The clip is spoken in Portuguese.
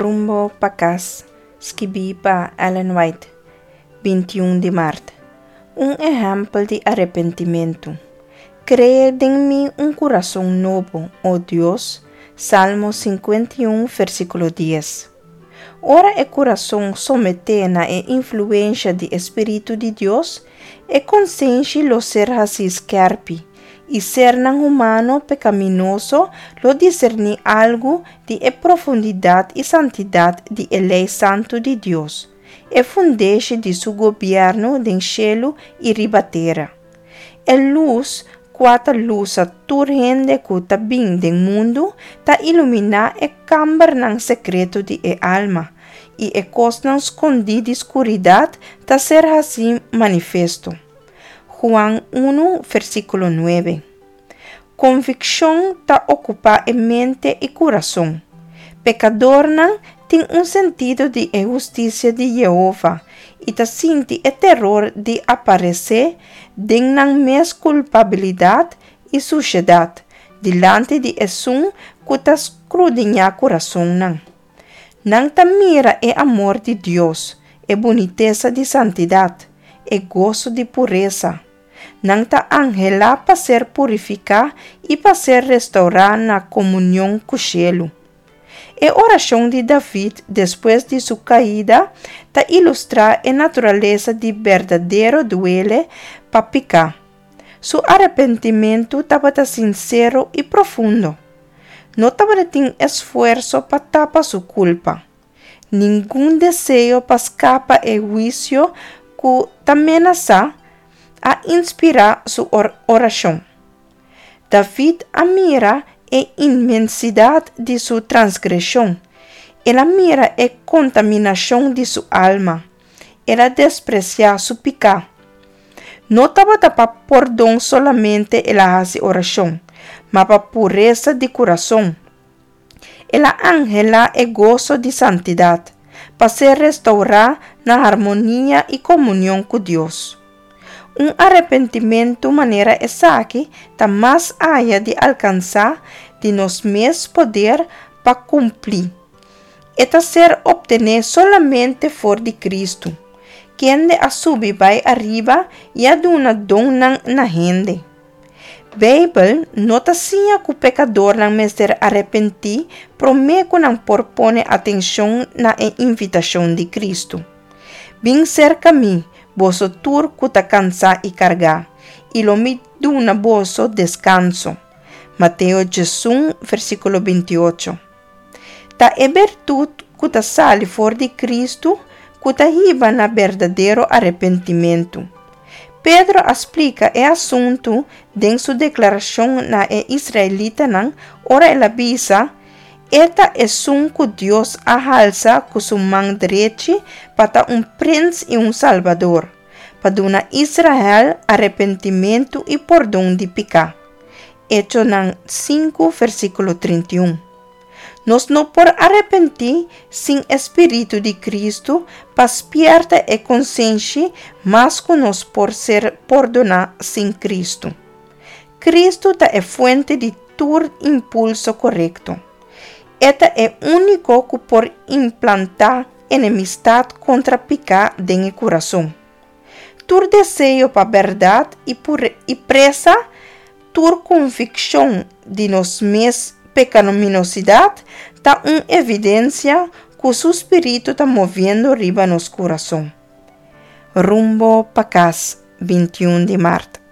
Rumbo pa casa, escrevi para Ellen White, 21 de março. Exemplo de arrependimento. Crea em mim coração novo, oh Deus. Salmo 51, versículo 10. Ora o coração somete na influência do Espírito de Deus, consciente lo ser assim escarpe, e ser não humano pecaminoso lo discernir algo de profundidade e santidade de lei santo de Deus, fundeixe de seu governo den cielo e ribatera. Luz, quata luz a turrende cuta bem den mundo, ta ilumina camber nang secreto de alma, e cos nang escondida escuridade ta ser assim manifesto. Juan 1, versículo 9. Convicção ta ocupa mente e coração. Pecador não tem sentido de justiça de Jeová e ta sente terror de aparecer den nang mes culpabilidade e suciedade delante de esum que ta escrudinha coração não. Nang ta mira amor de Deus, boniteza de santidade, gozo de pureza. Nang ta angela para ser purificar e para ser restaurar na comunhão com o cielo. Oração de David, depois de sua caída, ta ilustra a natureza de verdadeiro duelo para pecar. Seu arrependimento estava sincero e profundo. Não estava tendo esforço para tapar sua culpa. Nenhum desejo para escapar do juízo que ameaça a inspirar sua oração. David admira a imensidade de sua transgressão. Ela mira a contaminação de sua alma. Ela desprecia seu pecado. Não estava para perdão solamente ela faz oração, mas para pureza de coração. Ela angela o gozo de santidade, para se restaurar na harmonia e comunhão com Deus. Arrependimento maneira essa que está mais allá de alcançar de nos mesmos poder para cumprir. Eta ser obtener solamente for de Cristo, quem de subir vai arriba e aduna dom na gente. Bíblia nota sim que o pecador não me ser arrepentir, promete que não propõe atenção na invitação de Cristo. Vim cerca mim, vosso tur que ta cansa e carga, e lo me duna vosso descanso. Mateus 16, versículo 28. Ta virtude que ta sale for de Cristo, que ta riba na verdadeiro arrependimento. Pedro explica o assunto em sua declaração na israelita nan, ora ela avisa, eta é que Deus alça com sua mão direita para príncipe e salvador, para dar Israel arrependimento e perdão de pecado. Hecho nan 5, versículo 31. Nós não por arrepentir sem Espírito de Cristo, despierta a consciência, mas que nós por ser perdonar sem Cristo. Cristo é fonte de todo impulso correto. Eta é único que por implantar enemistade contra pecado em coração. Tur desejo para verdade e pressa, tur convicção de nós mesmos pecaminosidade está evidência que o seu espírito está movendo riba nos coração. Rumbo para casa, 21 de março.